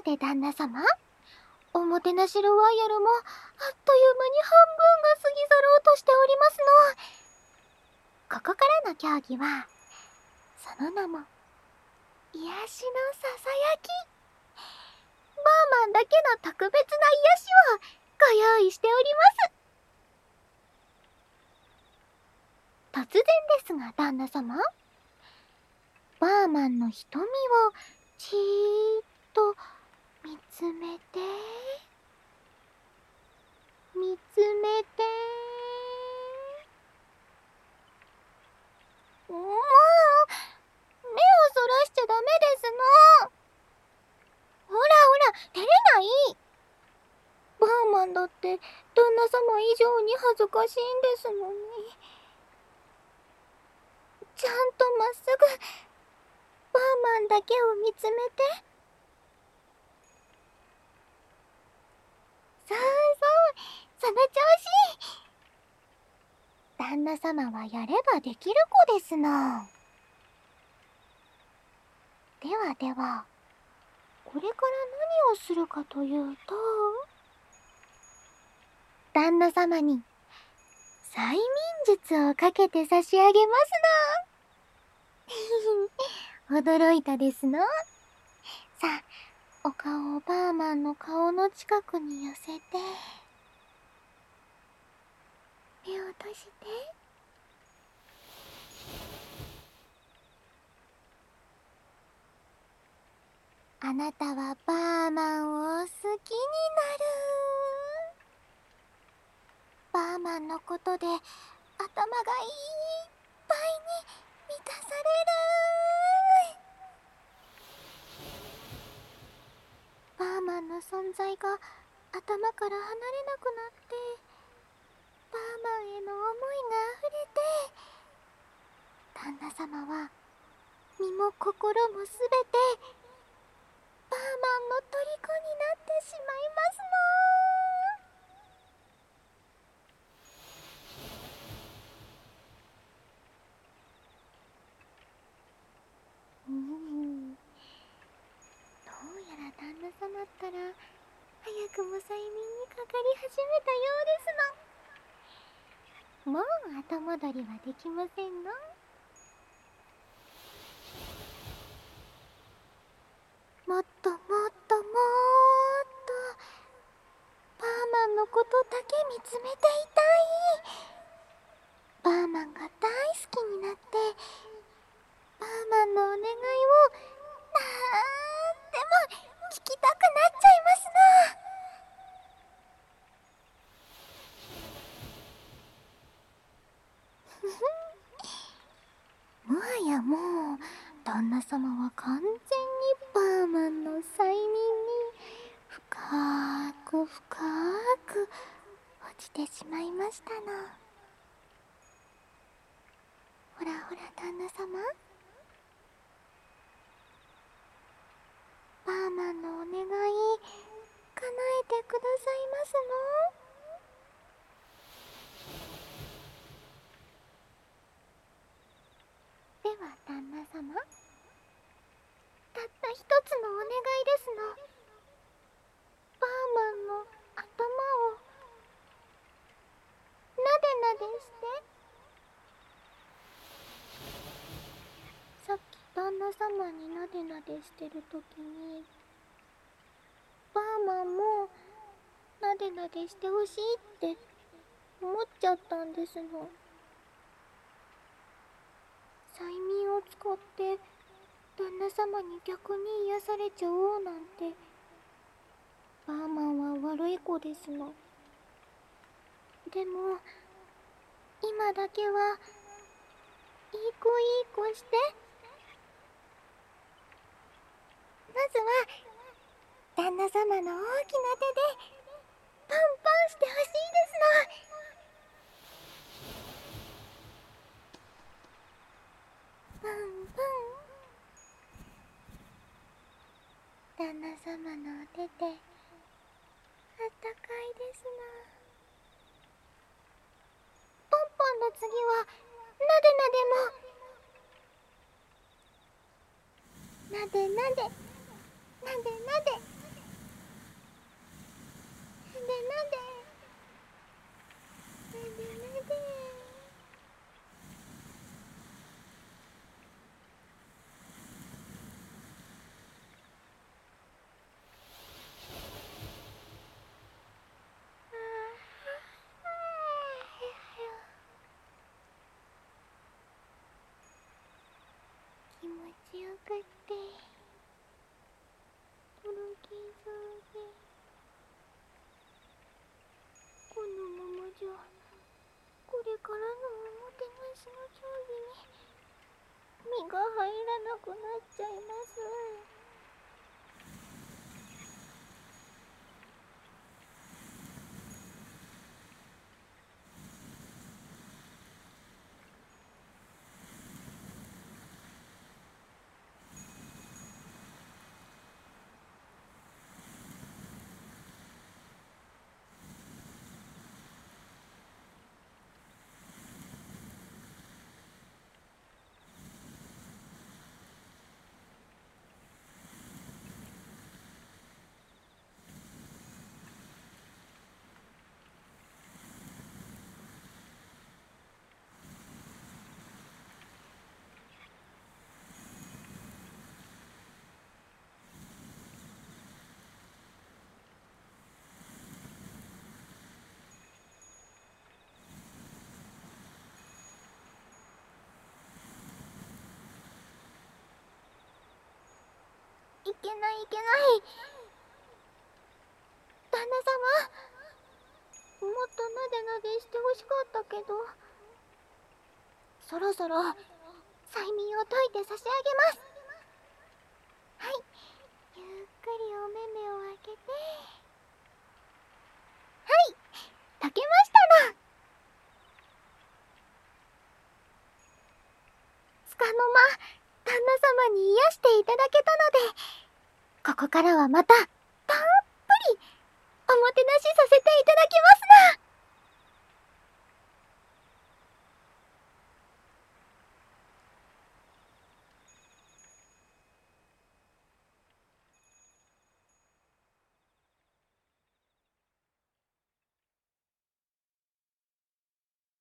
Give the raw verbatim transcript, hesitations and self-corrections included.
さて旦那様、おもてなしロワイヤルもあっという間に半分が過ぎ去ろうとしておりますの。ここからの競技はその名も癒しのささやき。バーマンだけの特別な癒しをご用意しております。突然ですが旦那様、バーマンの瞳をじーっと見つめて見つめて。もう目をそらしちゃダメですの。ほらほら、照れない。バーマンだって旦那様以上に恥ずかしいんですのに。ちゃんとまっすぐバーマンだけを見つめて。そうそう、その調子。旦那様はやればできる子ですの。ではでは、これから何をするかというと、旦那様に催眠術をかけて差し上げますの。驚いたですの。さあ、お顔をバーマンの顔の近くに寄せて、目を閉じて。あなたはバーマンを好きになる。バーマンのことで頭がいっぱいに満たされる。バーマンの存在が頭から離れなくなって、バーマンへの思いが溢れて、旦那様は身も心もすべてバーマンの虜になってしまいますの。うん、どうやら旦那様ったら早くも催眠にかかり始めたようですの。もう後戻りはできませんの。もっともっともっとバーマンのことだけ見つめていたい。バーマンが大好きになって、バーマンのお願いをなんでも聞きたくなっちゃいますな。もはやもう旦那様は完全にバーマンの催眠に深く深く落ちてしまいましたの。ほらほら旦那様、バーマンのお願い叶えてくださいますの。では旦那様、たった一つのお願いですの。バーマンの頭をなでなでして。さっき旦那様になでなでしてるときに、バーマンもなでなでしてほしいって思っちゃったんですの。催眠を使って旦那様に逆に癒されちゃおうなんて、バーマンは悪い子ですの。でも今だけはいい子いい子して。まずは旦那様の大きな手でパンパンしてほしいですの。パンパン。旦那様のお手であったかいですの。パンパンの次はなでなでも。なでなでなでなで。 でなでなで。気持ちよくってとろけそうで、このままじゃこれからのおもてなしの競技に身が入らなくなっちゃいます。いけないいけない。旦那様、もっとなでなでしてほしかったけど、そろそろ催眠を解いて差し上げます。はい、ゆっくりお目目を開けて、はい、解けましたの。つかの間旦那様に癒していただけたので、ここからはまたたっぷりおもてなしさせていただきますな。